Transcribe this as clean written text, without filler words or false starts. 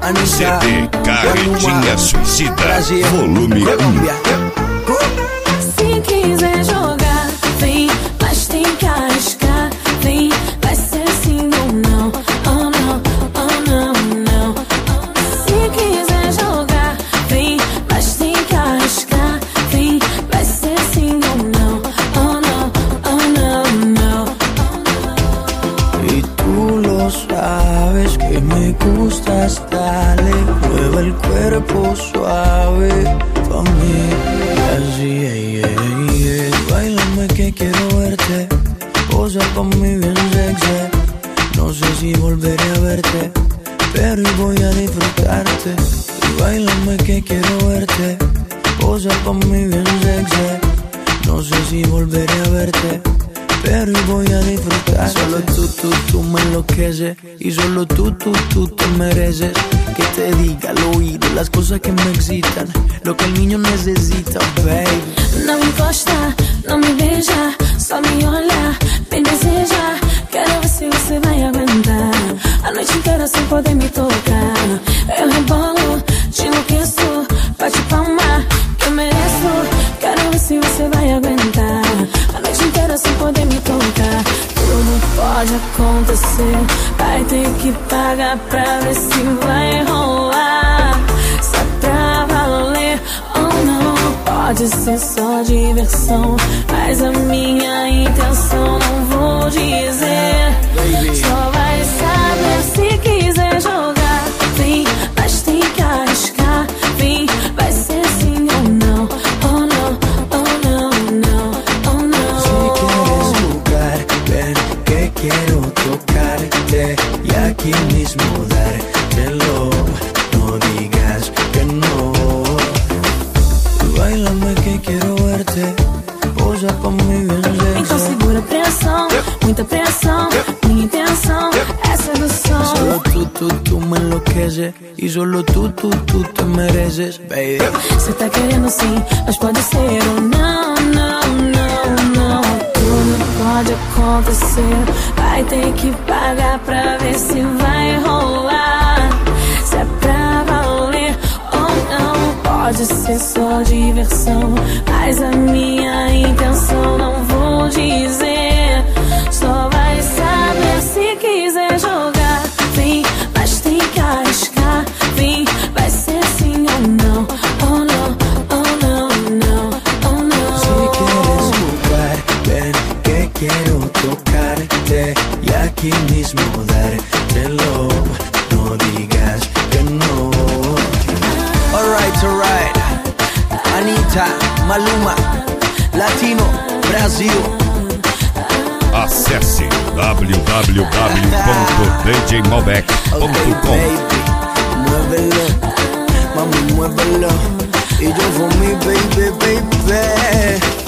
CD Carretinha Suicida, volume 1. Se quiser jogar, vem, mas tem que arriscar. Vem, vai ser sim ou não. Oh não, oh não, não. Se quiser jogar, vem, mas tem que arriscar. Vem, vai ser sim ou não. Oh não, oh não, não. Y tú lo sabes que me gustas, dale, mueve el cuerpo suave pa' mí, así, Báilame que quiero verte, posa pa' mí bien sexy. No sé si volveré a verte, pero hoy voy a disfrutarte. Báilame que quiero verte, posa pa' mí bien sexy. No sé si volveré a verte, pero hoy voy a disfrutar. Solo tú me enloqueces. Y solo tú te mereces que te diga al oído las cosas que me excitan, lo que el niño necesita, baby. Não encosta, não me beija, só me olha, me deseja. Quero ver se você vai aguentar a noite inteira sem poder me tocar. Eu rebolo, te enlouqueço, bate palma, que eu mereço. Quero ver se você vai aguentar a noite inteira sem poder me tocar. Tudo pode acontecer, vai ter que pagar pra ver se vai rolar. Se é pra valer ou não, pode ser só diversão, mas a minha intenção não vou dizer. Só vai saber se quiser jogar. Vem, mas tem que arriscar. Vem, vai ser sim ou não. Oh não, oh não, não, oh não. Si quieres jugar, ven que quiero tocarte y aquí mismo dártelo. No digas que no. Báilame que quiero verte, posa pa' mí bien sexy. Então segura a pressão, muita pressão. Minha intenção é sedução. Solo tú me enloqueces. Y solo tú te mereces, baby. Cê tá querendo sim, mas pode ser ou não, não, não, não. Tudo pode acontecer, vai ter que pagar pra ver se vai rolar. Se é pra valer ou não, pode ser só diversão, mas a minha intenção não vou dizer. Só vai saber se quiser jogar. Vem, mas tem que arriscar. Vem, vai ser sim ou não. Oh não, oh não, não, oh não. Si quieres jugar, ven que quiero tocarte y aquí mismo dártelo. No digas que no. Alright. Anitta, Maluma, Latino, Brasil. Acesse www.djmalbec.com. Okay, baby, muévelo, mami, muévelo. Y yo for me, baby.